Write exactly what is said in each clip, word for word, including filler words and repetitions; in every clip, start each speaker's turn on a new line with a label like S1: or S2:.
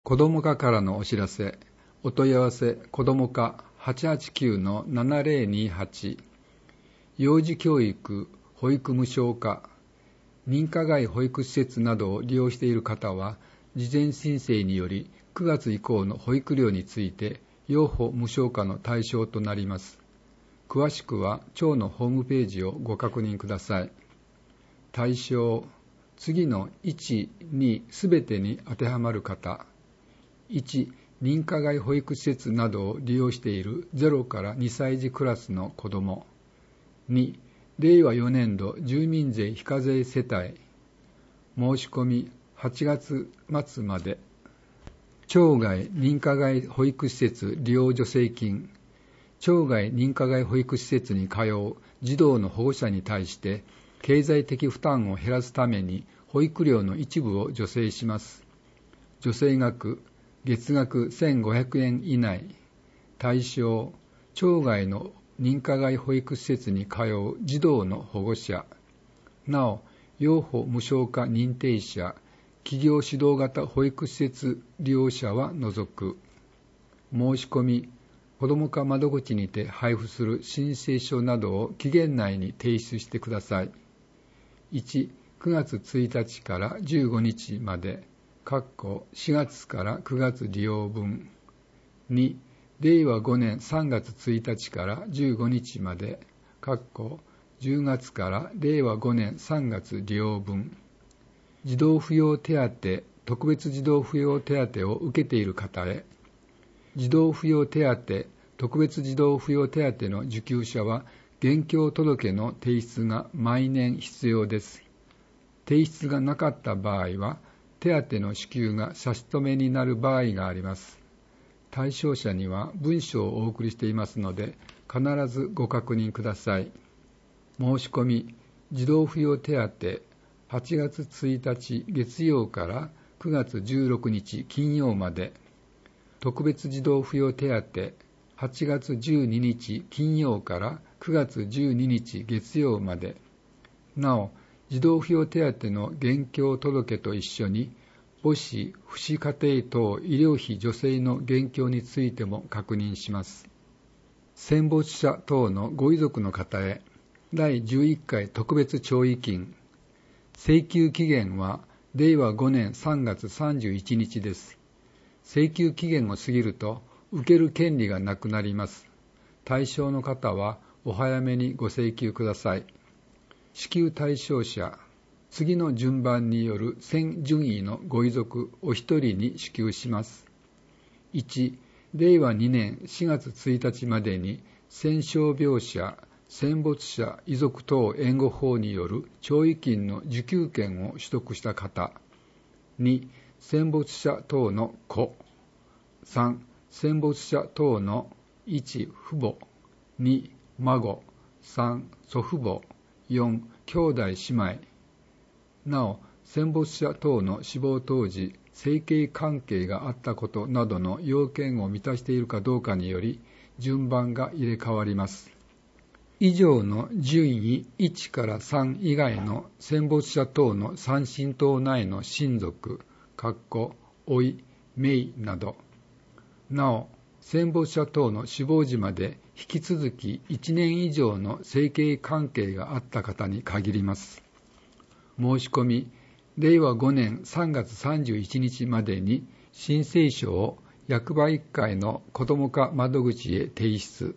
S1: 子ども課からのお知らせ。お問い合わせ子ども課 はちはちきゅうのななぜろにはち。幼児教育保育無償化。認可外保育施設などを利用している方は、事前申請によりくがつ以降の保育料について幼保無償化の対象となります。詳しくは庁のホームページをご確認ください。対象、次のいち、にすべてに当てはまる方。いち、認可外保育施設などを利用しているゼロからにさい児クラスの子ども。に、れいわよねんど住民税非課税世帯。申し込みはちがつ末まで。町外認可外保育施設利用助成金。町外認可外保育施設に通う児童の保護者に対して経済的負担を減らすために保育料の一部を助成します。助成額月額せんごひゃくえん以内。対象、町外の認可外保育施設に通う児童の保護者。なお、幼保無償化認定者、企業指導型保育施設利用者は除く。申し込み、子ども課窓口にて配布する申請書などを期限内に提出してください。いち、くがつついたちからじゅうごにちまで。しがつからくがつ利用分。に、れいわごねんさんがつついたちからじゅうごにちまで。じゅうがつかられいわごねんさんがつ利用分。児童扶養手当、特別児童扶養手当を受けている方へ。児童扶養手当、特別児童扶養手当の受給者は、現況届の提出が毎年必要です。提出がなかった場合は、手当の支給が差し止めになる場合があります。対象者には文書をお送りしていますので、必ずご確認ください。申し込み、児童扶養手当、はちがつついたち月曜からくがつじゅうろくにち金曜まで。特別児童扶養手当、はちがつじゅうににち金曜からくがつじゅうににち月曜まで。なお、児童扶養手当の現況届と一緒に、母子、父子家庭等医療費助成の現況についても確認します。戦没者等のご遺族の方へ、だいじゅういっかい特別弔慰金。請求期限は、れいわごねんさんがつさんじゅういちにちです。請求期限を過ぎると、受ける権利がなくなります。対象の方は、お早めにご請求ください。支給対象者、次の順番による先順位のご遺族お一人に支給します。いち、れいわにねんしがつついたちまでに戦傷病者、戦没者遺族等援護法による弔慰金の受給権を取得した方。に、戦没者等の子。さん、戦没者等のいち、父母。に、孫。さん、祖父母。よん、兄弟姉妹。なお、戦没者等の死亡当時、生計関係があったことなどの要件を満たしているかどうかにより、順番が入れ替わります。以上の順位いちからさん以外の戦没者等の参親等内の親族、おい、姪など。なお、戦没者等の死亡時まで引き続きいちねん以上の生計関係があった方に限ります。申し込み、れいわごねんさんがつさんじゅういちにちまでに申請書を役場いっかいの子ども課窓口へ提出。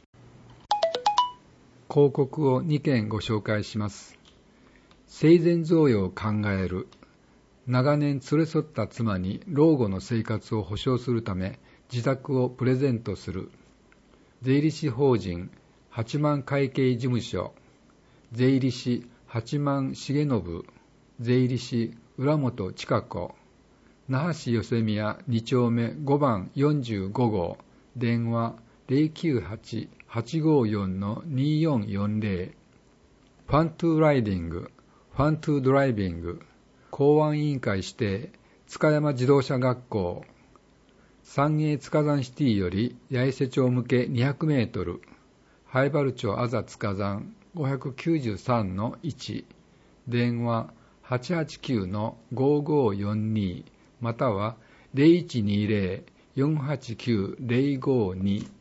S1: 広告をにけんご紹介します。生前贈与を考える。長年連れ添った妻に老後の生活を保障するため、自宅をプレゼントする。税理士法人八幡会計事務所、税理士八幡重信、税理士浦本千佳子、那覇市寄宮にちょうめごばんよんじゅうごごう、電話 ゼロきゅうはち はちごよん によんよんゼロ。ファントゥーライディング、ファントゥードライビング、公安委員会指定、塚山自動車学校、三栄塚山シティより八重瀬町向けにひゃくメートル、灰原町あざ塚山ごひゃくきゅうじゅうさんのいち、電話 はちはちきゅうのごごよんに またはゼロいちにゼロ よんはちきゅう ゼロごに